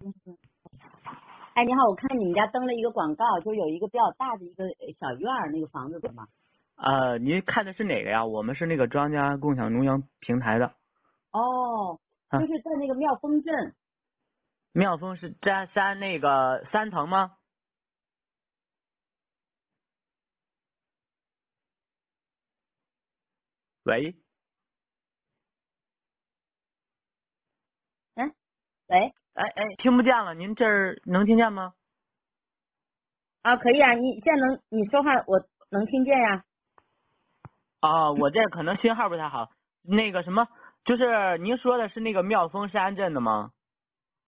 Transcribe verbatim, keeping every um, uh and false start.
哎，你好，我看你们家登了一个广告，就有一个比较大的一个小院儿，那个房子怎么？ 呃，您看的是哪个呀？我们是那个庄家共享农营平台的。 哦，就啊， 是在那个妙峰镇。 妙峰是占三那个三层吗？喂， 嗯，喂， 哎哎，听不见了，您这儿能听见吗？ 啊，可以啊，你现在能你说话我能听见呀。 啊，我这可能信号不太好。那个什么，就是您说的是那个妙峰山镇的吗？